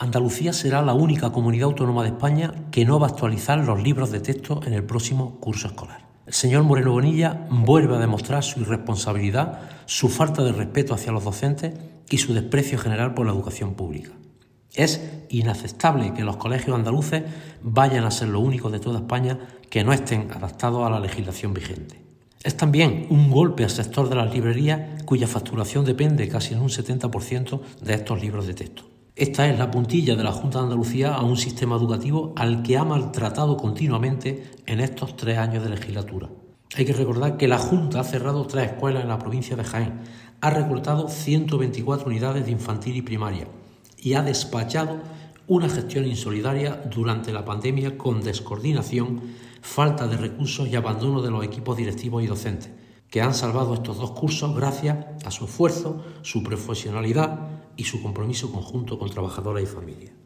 Andalucía será la única comunidad autónoma de España que no va a actualizar los libros de texto en el próximo curso escolar. El señor Moreno Bonilla vuelve a demostrar su irresponsabilidad, su falta de respeto hacia los docentes y su desprecio general por la educación pública. Es inaceptable que los colegios andaluces vayan a ser los únicos de toda España que no estén adaptados a la legislación vigente. Es también un golpe al sector de las librerías, cuya facturación depende casi en un 70% de estos libros de texto. Esta es la puntilla de la Junta de Andalucía a un sistema educativo al que ha maltratado continuamente en estos 3 años de legislatura. Hay que recordar que la Junta ha cerrado 3 escuelas en la provincia de Jaén, ha recortado 124 unidades de infantil y primaria y ha despachado una gestión insolidaria durante la pandemia con descoordinación, falta de recursos y abandono de los equipos directivos y docentes, que han salvado estos 2 cursos gracias a su esfuerzo, su profesionalidad y su compromiso conjunto con trabajadoras y familias.